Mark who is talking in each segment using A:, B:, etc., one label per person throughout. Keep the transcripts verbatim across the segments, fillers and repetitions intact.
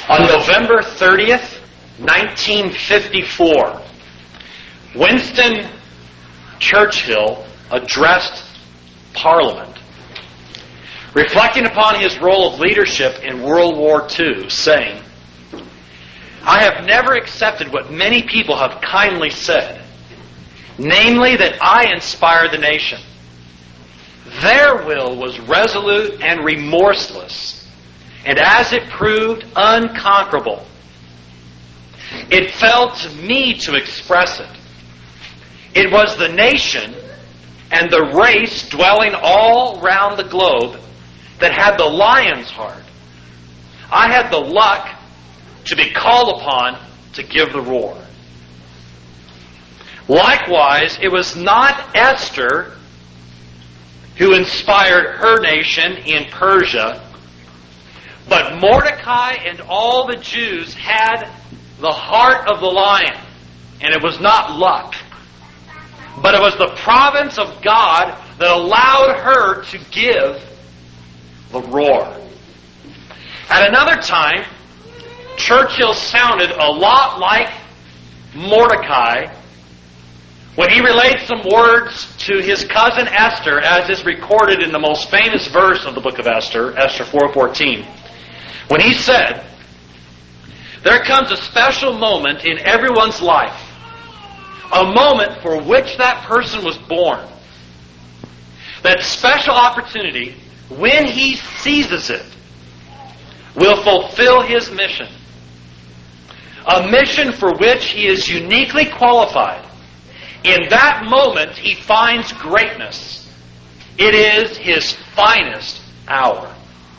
A: On November thirtieth, nineteen fifty-four, Winston Churchill addressed Parliament, reflecting upon his role of leadership in World War Two, saying, "I have never accepted what many people have kindly said, namely that I inspired the nation. Their will was resolute and remorseless, and as it proved, unconquerable. It fell to me to express it. It was the nation and the race dwelling all round the globe that had the lion's heart. I had the luck to be called upon to give the roar." Likewise, it was not Esther who inspired her nation in Persia, but Mordecai and all the Jews had the heart of the lion, and it was not luck, but it was the providence of God that allowed her to give the roar. At another time, Churchill sounded a lot like Mordecai when he relayed some words to his cousin Esther, as is recorded in the most famous verse of the book of Esther, Esther four fourteen. When he said, "There comes a special moment in everyone's life, a moment for which that person was born. That special opportunity, when he seizes it, will fulfill his mission. A mission for which he is uniquely qualified. In that moment, he finds greatness. It is his finest hour."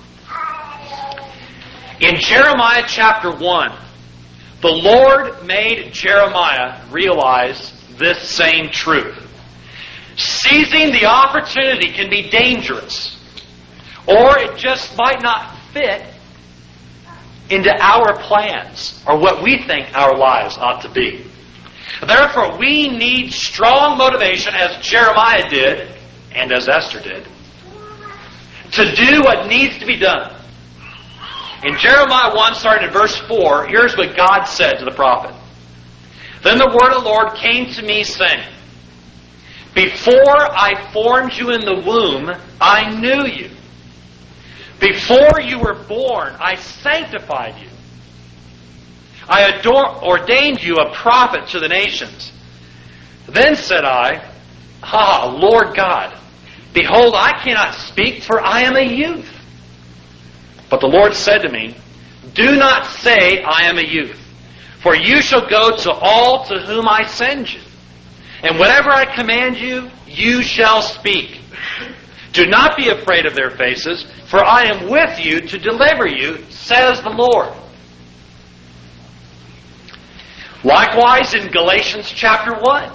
A: In Jeremiah chapter one, the Lord made Jeremiah realize this same truth. Seizing the opportunity can be dangerous, or it just might not fit into our plans or what we think our lives ought to be. Therefore, we need strong motivation, as Jeremiah did, and as Esther did, to do what needs to be done. In Jeremiah one, starting in verse four, here's what God said to the prophet. "Then the word of the Lord came to me, saying, Before I formed you in the womb, I knew you. Before you were born, I sanctified you. I adore, ordained you a prophet to the nations. Then said I, Ah, Lord God, behold, I cannot speak, for I am a youth. But the Lord said to me, Do not say, I am a youth, for you shall go to all to whom I send you. And whatever I command you, you shall speak. Do not be afraid of their faces, for I am with you to deliver you, says the Lord." Likewise, in Galatians chapter one,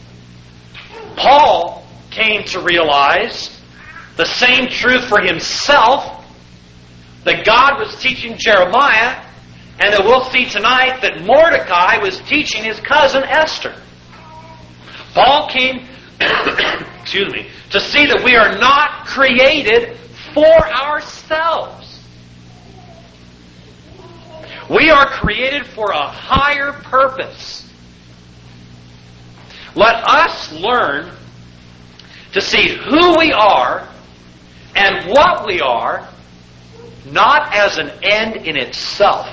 A: Paul came to realize the same truth for himself that God was teaching Jeremiah, and that we'll see tonight that Mordecai was teaching his cousin Esther. Paul came excuse me, to see that we are not created for ourselves. We are created for a higher purpose. Let us learn to see who we are and what we are, not as an end in itself,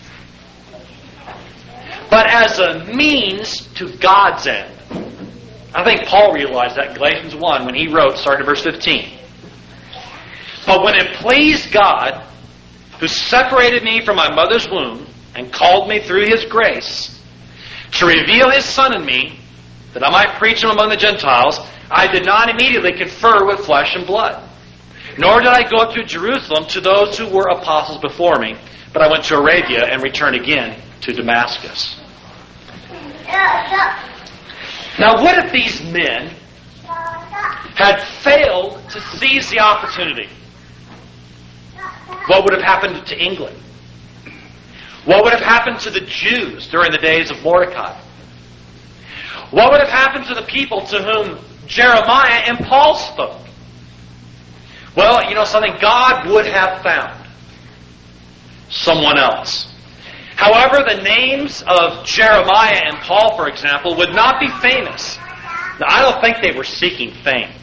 A: but as a means to God's end. I think Paul realized that in Galatians one when he wrote, starting at verse fifteen. "But when it pleased God, who separated me from my mother's womb and called me through His grace, to reveal His Son in me, that I might preach Him among the Gentiles, I did not immediately confer with flesh and blood. Nor did I go up to Jerusalem to those who were apostles before me, but I went to Arabia and returned again to Damascus." Now, what if these men had failed to seize the opportunity? What would have happened to England? What would have happened to the Jews during the days of Mordecai? What would have happened to the people to whom Jeremiah and Paul spoke? Well, you know something? God would have found someone else. However, the names of Jeremiah and Paul, for example, would not be famous. Now, I don't think they were seeking fame.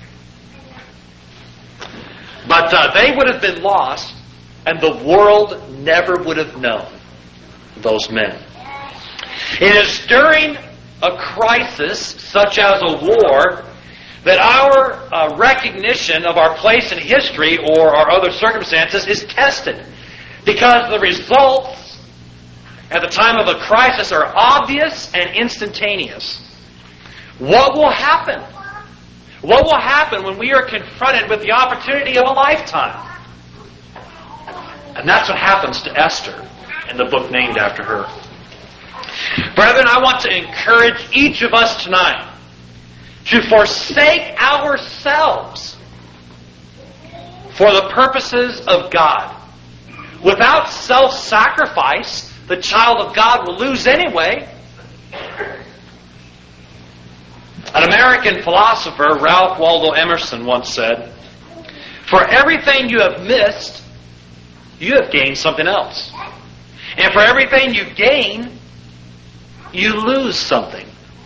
A: But uh, they would have been lost, and the world never would have known those men. It is during a crisis, such as a war, that our uh, recognition of our place in history or our other circumstances is tested. Because the results at the time of a crisis are obvious and instantaneous. What will happen? What will happen when we are confronted with the opportunity of a lifetime? And that's what happens to Esther in the book named after her. Brethren, I want to encourage each of us tonight to forsake ourselves for the purposes of God. Without self-sacrifice, the child of God will lose anyway. An American philosopher, Ralph Waldo Emerson, once said, "For everything you have missed, you have gained something else. And for everything you gain, you lose something."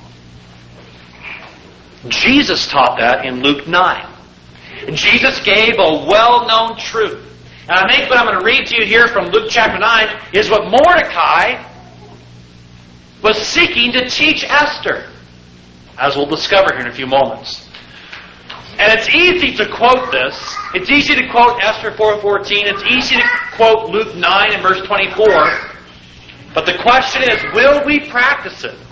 A: Jesus taught that in Luke nine. And Jesus gave a well-known truth. And I think what I'm going to read to you here from Luke chapter nine is what Mordecai was seeking to teach Esther, as we'll discover here in a few moments. And it's easy to quote this. It's easy to quote Esther four fourteen. It's easy to quote Luke nine and verse twenty-four. But the question is, will we practice it?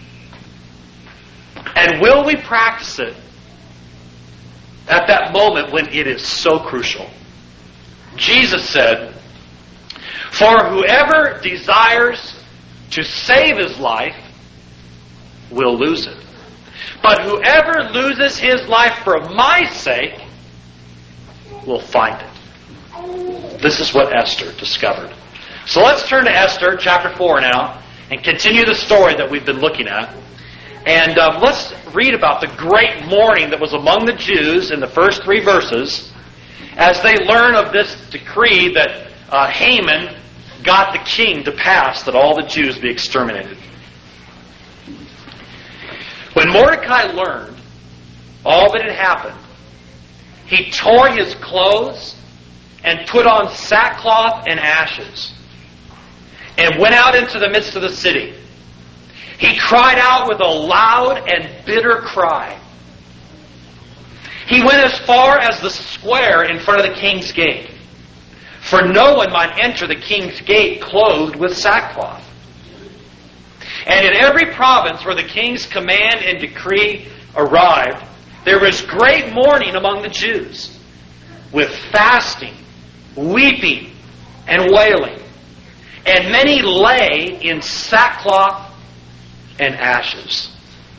A: And will we practice it at that moment when it is so crucial? Jesus said, "For whoever desires to save his life will lose it. But whoever loses his life for my sake will find it." This is what Esther discovered. So let's turn to Esther chapter four now and continue the story that we've been looking at. And uh, let's read about the great mourning that was among the Jews in the first three verses as they learn of this decree that uh, Haman got the king to pass that all the Jews be exterminated. When Mordecai learned all that had happened, he tore his clothes and put on sackcloth and ashes and went out into the midst of the city. He cried out with a loud and bitter cry. He went as far as the square in front of the king's gate, for no one might enter the king's gate clothed with sackcloth. And in every province where the king's command and decree arrived, there was great mourning among the Jews, with fasting, weeping, and wailing. And many lay in sackcloth and ashes.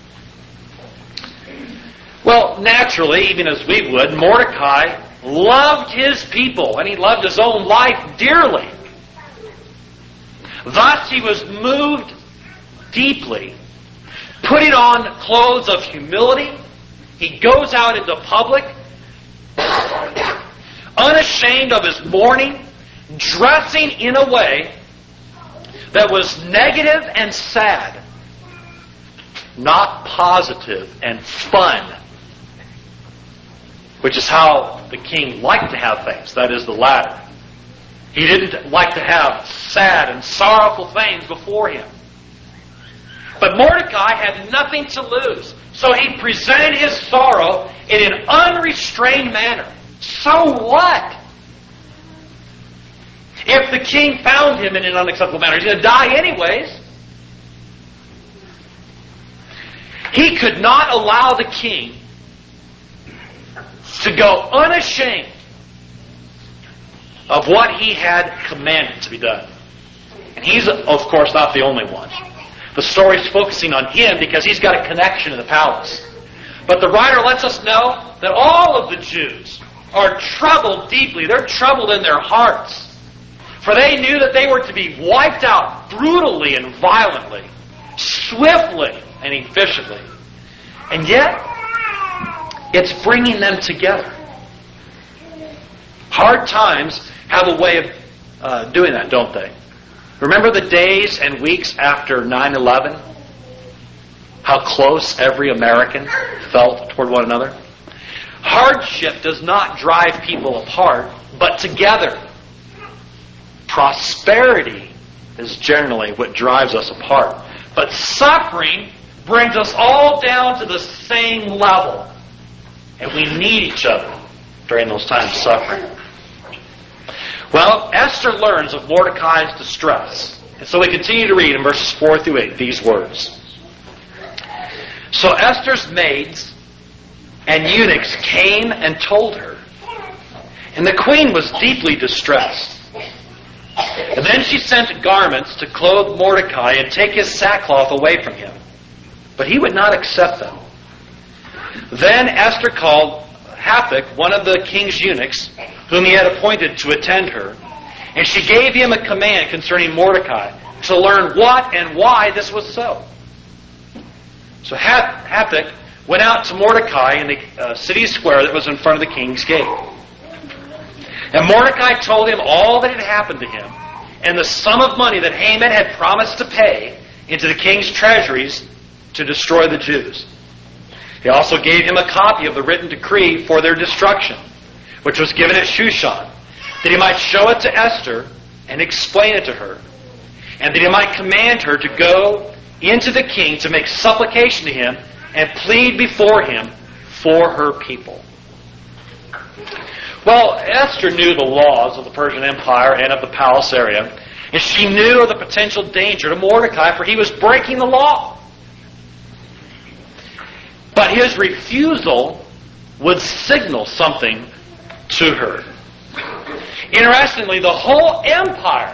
A: Well, naturally, even as we would, Mordecai loved his people, and he loved his own life dearly. Thus, he was moved deeply, putting on clothes of humility. He goes out into public, unashamed of his mourning, dressing in a way that was negative and sad, not positive and fun, which is how the king liked to have things. That is the latter. He didn't like to have sad and sorrowful things before him. But Mordecai had nothing to lose, so he presented his sorrow in an unrestrained manner. So what? If the king found him in an unacceptable manner, he's going to die anyways. He could not allow the king to go unashamed of what he had commanded to be done. And he's, of course, not the only one. The story's focusing on him because he's got a connection to the palace. But the writer lets us know that all of the Jews are troubled deeply. They're troubled in their hearts. For they knew that they were to be wiped out brutally and violently, swiftly and efficiently. And yet, it's bringing them together. Hard times have a way of uh, doing that, don't they? Remember the days and weeks after nine eleven? How close every American felt toward one another? Hardship does not drive people apart, but together. Prosperity is generally what drives us apart. But suffering brings us all down to the same level. And we need each other during those times of suffering. Well, Esther learns of Mordecai's distress. And so we continue to read in verses four through eight these words. So Esther's maids and eunuchs came and told her. And the queen was deeply distressed. And then she sent garments to clothe Mordecai and take his sackcloth away from him. But he would not accept them. Then Esther called Hathach, one of the king's eunuchs, whom he had appointed to attend her. And she gave him a command concerning Mordecai to learn what and why this was so. So Hathach went out to Mordecai in the uh, city square that was in front of the king's gate. And Mordecai told him all that had happened to him and the sum of money that Haman had promised to pay into the king's treasuries to destroy the Jews. He also gave him a copy of the written decree for their destruction, which was given at Shushan, that he might show it to Esther and explain it to her, and that he might command her to go into the king to make supplication to him and plead before him for her people. Well, Esther knew the laws of the Persian Empire and of the palace area, and she knew of the potential danger to Mordecai, for he was breaking the law. But his refusal would signal something to her. Interestingly, the whole empire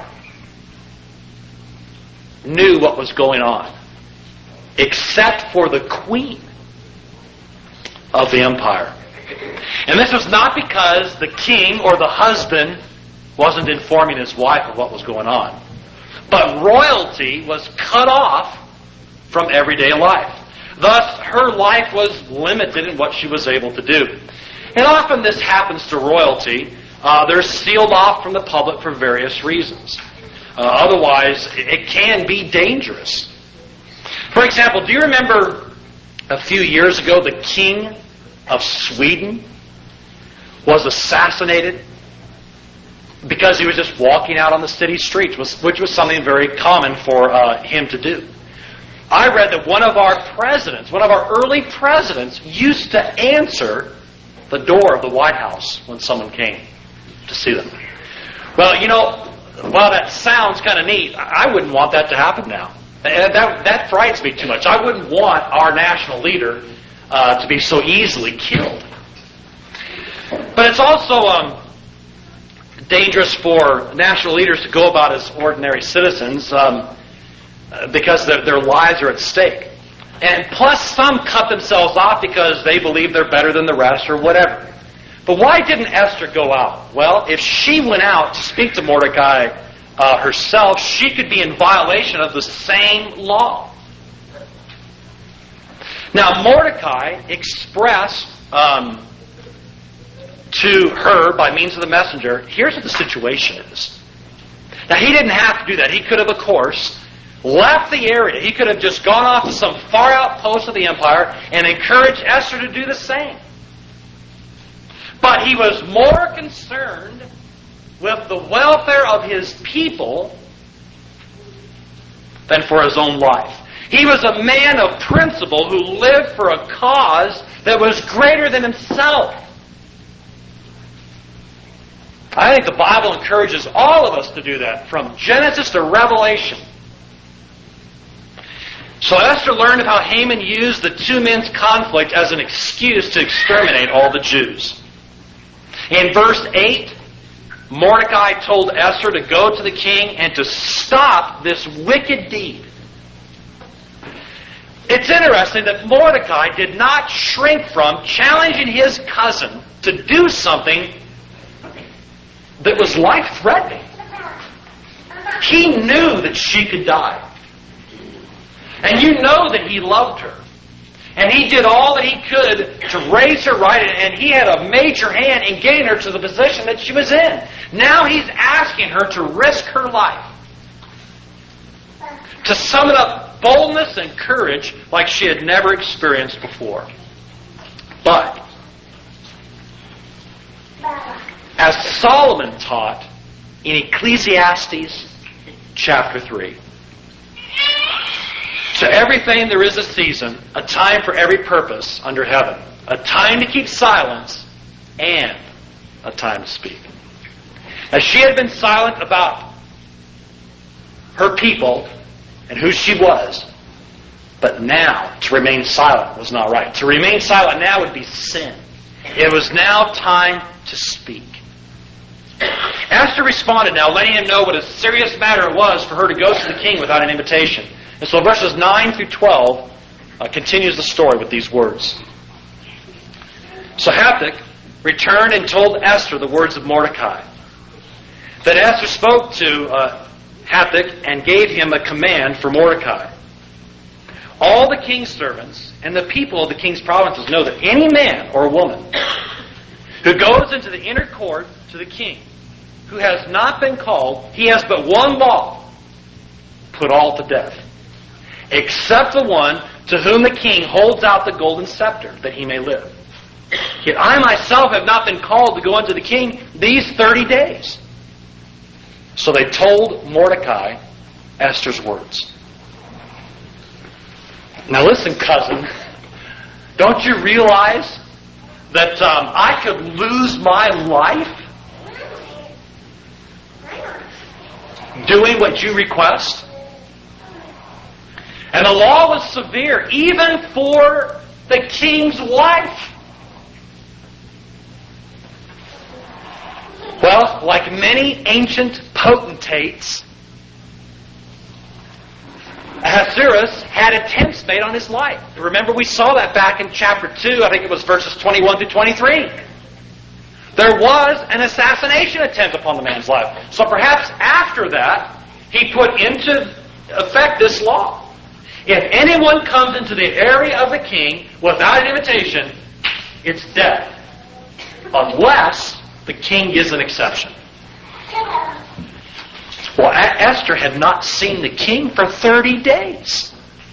A: knew what was going on, except for the queen of the empire. And this was not because the king or the husband wasn't informing his wife of what was going on, but royalty was cut off from everyday life. Thus, her life was limited in what she was able to do. And often this happens to royalty. Uh, they're sealed off from the public for various reasons. Uh, otherwise, it can be dangerous. For example, do you remember a few years ago the king of Sweden was assassinated because he was just walking out on the city streets, which was something very common for uh, him to do. I read that one of our presidents, one of our early presidents, used to answer the door of the White House when someone came to see them. Well, you know, while that sounds kind of neat, I wouldn't want that to happen now. That, that frightens me too much. I wouldn't want our national leader uh, to be so easily killed. But it's also um, dangerous for national leaders to go about as ordinary citizens um, because their, their lives are at stake. And plus, some cut themselves off because they believe they're better than the rest or whatever. But why didn't Esther go out? Well, if she went out to speak to Mordecai uh, herself, she could be in violation of the same law. Now, Mordecai expressed um, to her by means of the messenger, here's what the situation is. Now, he didn't have to do that. He could have, of course, left the area. He could have just gone off to some far out post of the empire and encouraged Esther to do the same. But he was more concerned with the welfare of his people than for his own life. He was a man of principle who lived for a cause that was greater than himself. I think the Bible encourages all of us to do that, from Genesis to Revelation. So Esther learned of how Haman used the two men's conflict as an excuse to exterminate all the Jews. In verse eight, Mordecai told Esther to go to the king and to stop this wicked deed. It's interesting that Mordecai did not shrink from challenging his cousin to do something that was life-threatening. He knew that she could die. And you know that he loved her. And he did all that he could to raise her right, and he had a major hand in getting her to the position that she was in. Now he's asking her to risk her life To sum it up, boldness and courage like she had never experienced before. But, as Solomon taught in Ecclesiastes chapter three, to everything there is a season, a time for every purpose under heaven, a time to keep silence, and a time to speak. As she had been silent about her people and who she was, but now to remain silent was not right. To remain silent now would be sin. It was now time to speak. Esther responded now, letting him know what a serious matter it was for her to go to the king without an invitation. And so verses nine through twelve uh, continues the story with these words. So Hathach returned and told Esther the words of Mordecai. Then Esther spoke to uh, Hathach and gave him a command for Mordecai. All the king's servants and the people of the king's provinces know that any man or woman who goes into the inner court to the king, who has not been called, he has but one law, put all to death, except the one to whom the king holds out the golden scepter, that he may live. Yet I myself have not been called to go unto the king these thirty days. So they told Mordecai Esther's words. Now listen, cousin, don't you realize that um, I could lose my life doing what you request? And the law was severe, even for the king's wife. Well, like many ancient potentates, Ahasuerus had attempts made on his life. Remember, we saw that back in chapter two, I think it was verses twenty-one through twenty-three. There was an assassination attempt upon the man's life. So perhaps after that, he put into effect this law. If anyone comes into the area of the king without an invitation, it's death. Unless the king gives an exception. Well, Esther had not seen the king for thirty days.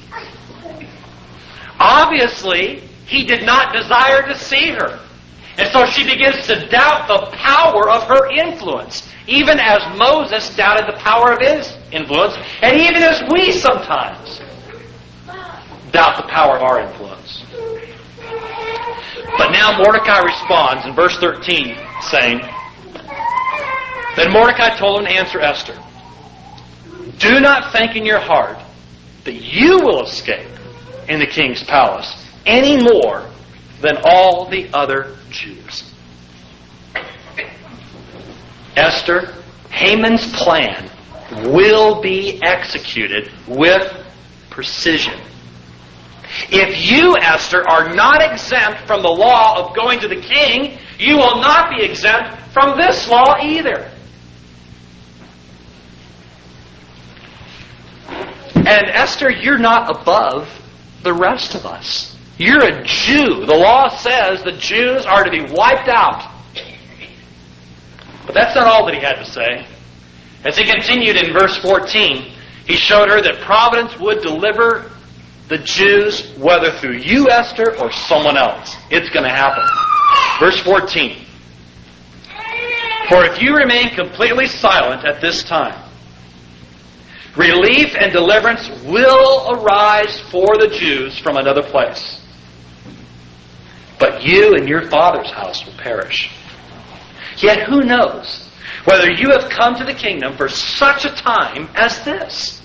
A: Obviously, he did not desire to see her. And so she begins to doubt the power of her influence, even as Moses doubted the power of his influence, and even as we sometimes doubt the power of our influence. But now Mordecai responds in verse thirteen, saying, Then Mordecai told him to answer Esther, Do not think in your heart that you will escape in the king's palace any more than all the other Jews. Esther, Haman's plan will be executed with precision. If you, Esther, are not exempt from the law of going to the king, you will not be exempt from this law either. And Esther, you're not above the rest of us. You're a Jew. The law says the Jews are to be wiped out. But that's not all that he had to say. As he continued in verse fourteen, he showed her that providence would deliver the Jews, whether through you, Esther, or someone else. It's going to happen. Verse fourteen. For if you remain completely silent at this time, relief and deliverance will arise for the Jews from another place. But you and your father's house will perish. Yet who knows whether you have come to the kingdom for such a time as this?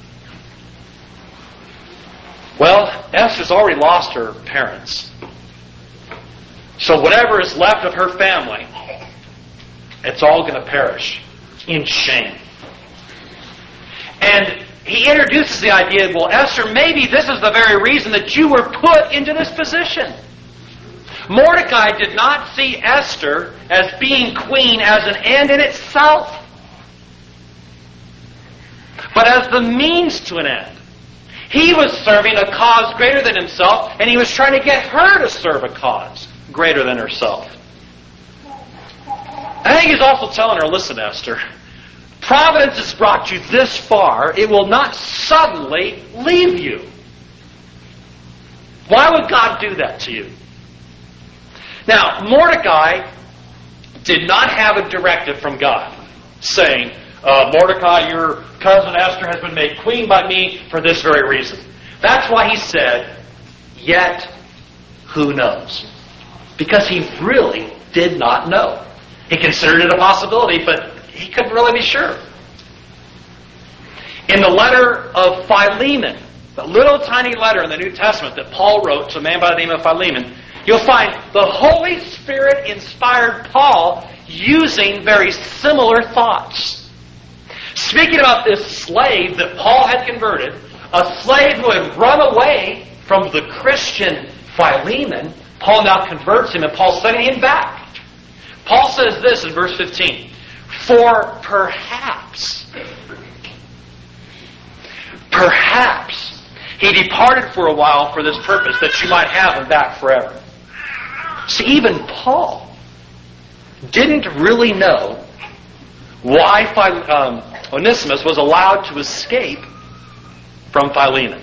A: Well, Esther's already lost her parents. So whatever is left of her family, it's all going to perish in shame. And he introduces the idea, well, Esther, maybe this is the very reason that you were put into this position. Mordecai did not see Esther as being queen as an end in itself, but as the means to an end. He was serving a cause greater than himself, and he was trying to get her to serve a cause greater than herself. I think he's also telling her, listen, Esther, providence has brought you this far, it will not suddenly leave you. Why would God do that to you? Now, Mordecai did not have a directive from God saying, uh, Mordecai, your cousin Esther has been made queen by me for this very reason. That's why he said, yet who knows? Because he really did not know. He considered it a possibility, but he couldn't really be sure. In the letter of Philemon, the little tiny letter in the New Testament that Paul wrote to a man by the name of Philemon, you'll find the Holy Spirit inspired Paul using very similar thoughts. Speaking about this slave that Paul had converted, a slave who had run away from the Christian Philemon, Paul now converts him, and Paul's sending him back. Paul says this in verse fifteen, for perhaps, perhaps he departed for a while for this purpose, that you might have him back forever. See, even Paul didn't really know why um, Onesimus was allowed to escape from Philemon.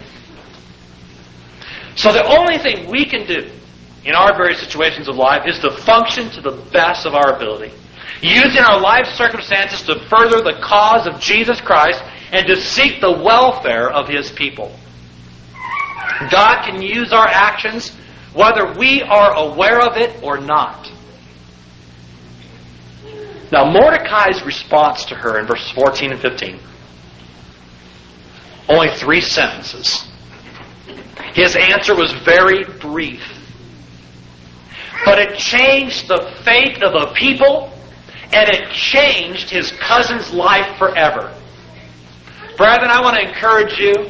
A: So the only thing we can do in our various situations of life is to function to the best of our ability, using our life circumstances to further the cause of Jesus Christ and to seek the welfare of His people. God can use our actions whether we are aware of it or not. Now, Mordecai's response to her in verses fourteen and fifteen, only three sentences. His answer was very brief. But it changed the fate of a people, and it changed his cousin's life forever. Brethren, I want to encourage you,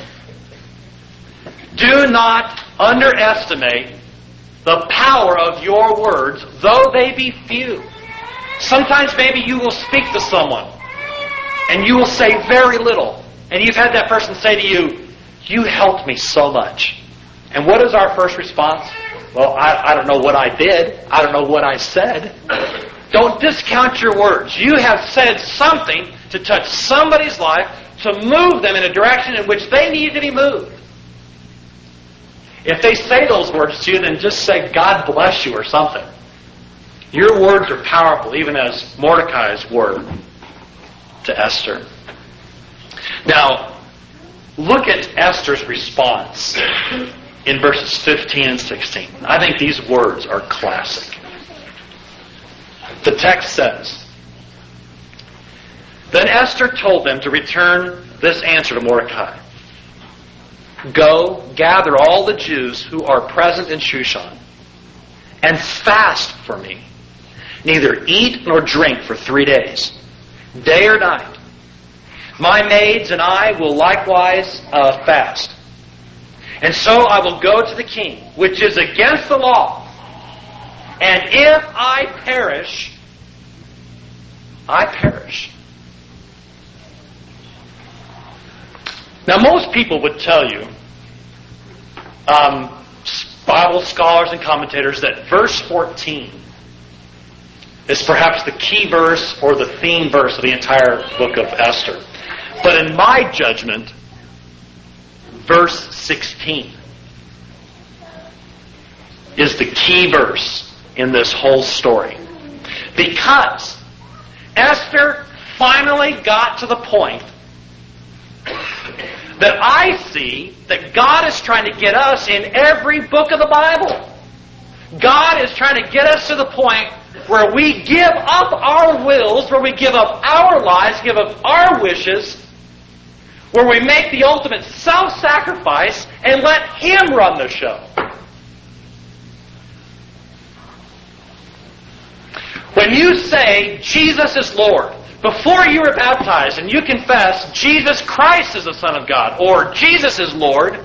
A: do not underestimate the power of your words, though they be few. Sometimes maybe you will speak to someone, and you will say very little, and you've had that person say to you, you helped me so much. And what is our first response? Well, I, I don't know what I did. I don't know what I said. Don't discount your words. You have said something to touch somebody's life, to move them in a direction in which they need to be moved. If they say those words to you, then just say, God bless you or something. Your words are powerful, even as Mordecai's word to Esther. Now, look at Esther's response in verses fifteen and sixteen. I think these words are classic. The text says, then Esther told them to return this answer to Mordecai. Go, gather all the Jews who are present in Shushan, and fast for me. Neither eat nor drink for three days, day or night. My maids and I will likewise uh, fast. And so I will go to the king, which is against the law. And if I perish, I perish. Now, most people would tell you, um, Bible scholars and commentators, that verse fourteen is perhaps the key verse or the theme verse of the entire book of Esther. But in my judgment, verse sixteen is the key verse in this whole story. Because Esther finally got to the point that I see that God is trying to get us in every book of the Bible. God is trying to get us to the point where we give up our wills, where we give up our lives, give up our wishes, where we make the ultimate self-sacrifice and let Him run the show. When you say, Jesus is Lord, before you are baptized and you confess, Jesus Christ is the Son of God, or Jesus is Lord,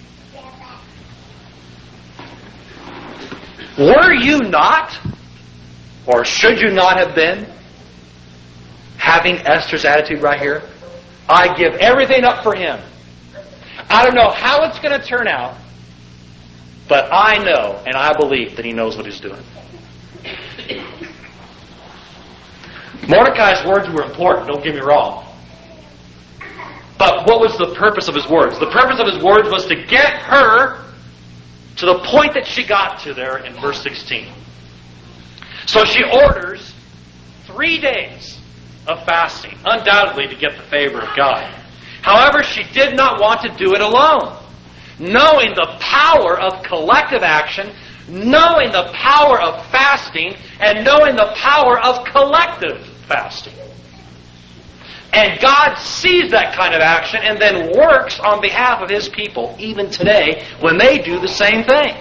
A: were you not, or should you not have been, having Esther's attitude right here? I give everything up for Him. I don't know how it's going to turn out, but I know and I believe that He knows what He's doing. Mordecai's words were important, don't get me wrong. But what was the purpose of his words? The purpose of his words was to get her to the point that she got to there in verse sixteen. So she orders three days of fasting, undoubtedly to get the favor of God. However, she did not want to do it alone. Knowing the power of collective action, knowing the power of fasting, and knowing the power of collective fasting. And God sees that kind of action and then works on behalf of His people, even today, when they do the same thing.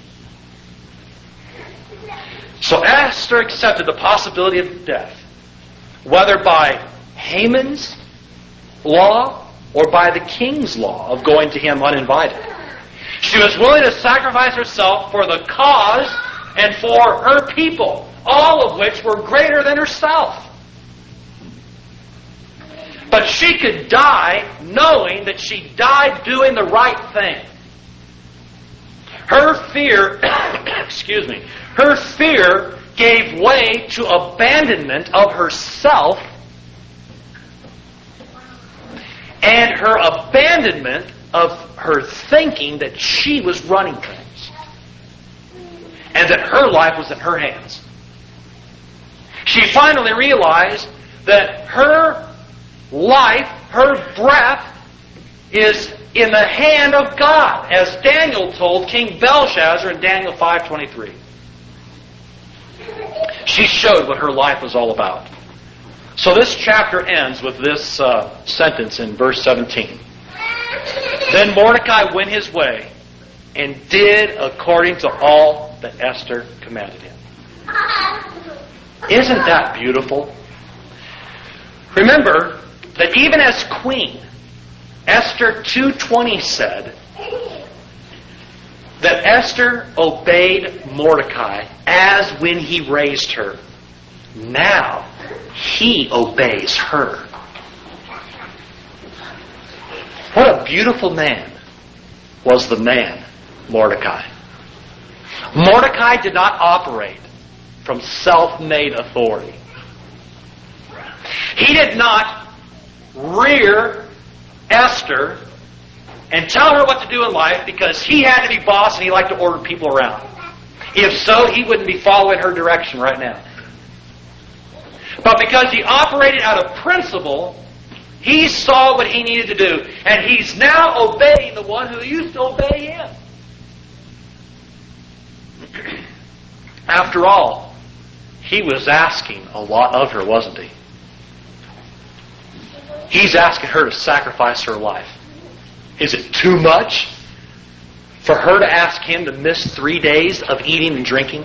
A: So Esther accepted the possibility of death, whether by Haman's law or by the king's law of going to him uninvited. She was willing to sacrifice herself for the cause and for her people, all of which were greater than herself. But she could die knowing that she died doing the right thing. Her fear, excuse me, her fear gave way to abandonment of herself, and her abandonment of her thinking that she was running things, and that her life was in her hands. She finally realized that her life, her breath, is in the hand of God, as Daniel told King Belshazzar in Daniel five twenty-three. She showed what her life was all about. So this chapter ends with this uh, sentence in verse seventeen. Then Mordecai went his way and did according to all that Esther commanded him. Isn't that beautiful? Remember that even as queen, Esther two twenty said that Esther obeyed Mordecai as when he raised her. Now he obeys her. What a beautiful man was the man, Mordecai. Mordecai did not operate from self-made authority. He did not rear Esther and tell her what to do in life because he had to be boss and he liked to order people around. If so, he wouldn't be following her direction right now. But because he operated out of principle, he saw what he needed to do. And he's now obeying the one who used to obey him. After all, he was asking a lot of her, wasn't he? He's asking her to sacrifice her life. Is it too much for her to ask him to miss three days of eating and drinking?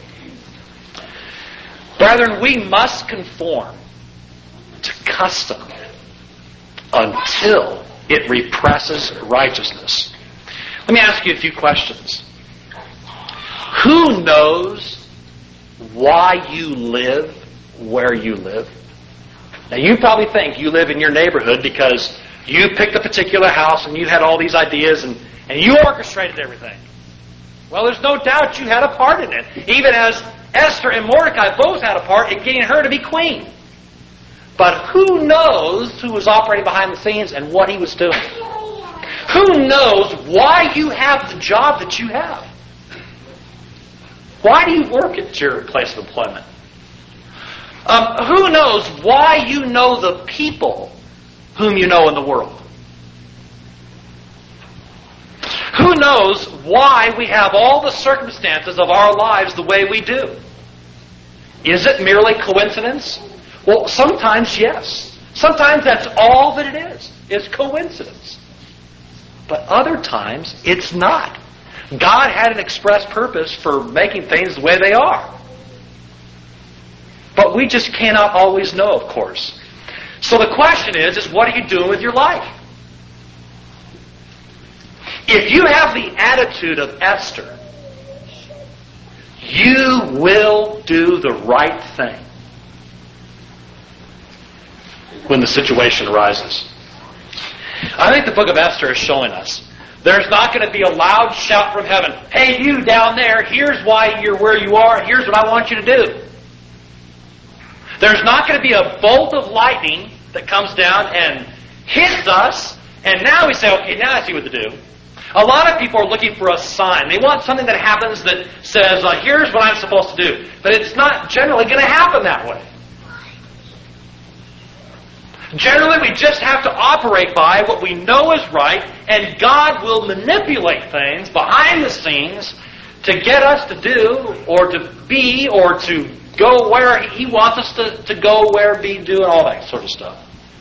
A: Brethren, we must conform to custom until it represses righteousness. Let me ask you a few questions. Who knows why you live where you live? Now, you probably think you live in your neighborhood because you picked a particular house and you had all these ideas and, and you orchestrated everything. Well, there's no doubt you had a part in it, even as Esther and Mordecai both had a part in getting her to be queen. But who knows who was operating behind the scenes and what he was doing? Who knows why you have the job that you have? Why do you work at your place of employment? Um, who knows why you know the people whom you know in the world? Who knows why we have all the circumstances of our lives the way we do? Is it merely coincidence? Well, sometimes yes. Sometimes that's all that it is. It's coincidence. But other times it's not. God had an express purpose for making things the way they are. But we just cannot always know, of course. So the question is, is what are you doing with your life? If you have the attitude of Esther, you will do the right thing when the situation arises. I think the book of Esther is showing us there's not going to be a loud shout from heaven, hey, you down there, here's why you're where you are, and here's what I want you to do. There's not going to be a bolt of lightning that comes down and hits us, and now we say, okay, now I see what to do. A lot of people are looking for a sign. They want something that happens that says, uh, here's what I'm supposed to do. But it's not generally going to happen that way. Generally, we just have to operate by what we know is right, and God will manipulate things behind the scenes to get us to do, or to be, or to go where He wants us to, to go, where, be, do, and all that sort of stuff.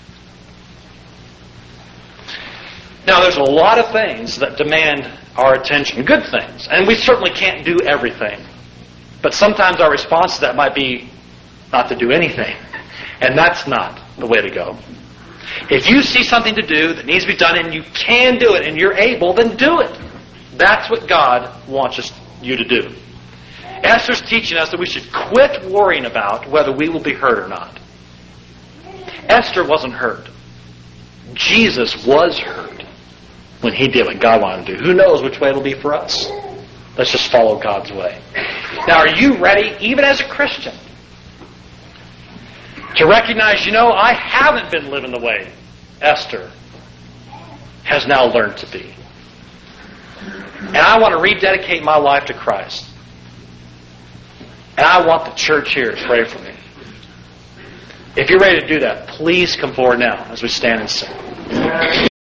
A: Now, there's a lot of things that demand our attention, good things, and we certainly can't do everything. But sometimes our response to that might be not to do anything, and that's not the way to go. If you see something to do that needs to be done and you can do it and you're able, then do it. That's what God wants us, you to do. Esther's teaching us that we should quit worrying about whether we will be hurt or not. Esther wasn't hurt. Jesus was hurt when He did what God wanted to do. Who knows which way it'll be for us? Let's just follow God's way. Now, are you ready, even as a Christian, to recognize, you know, I haven't been living the way Esther has now learned to be. And I want to rededicate my life to Christ. And I want the church here to pray for me. If you're ready to do that, please come forward now as we stand and sing.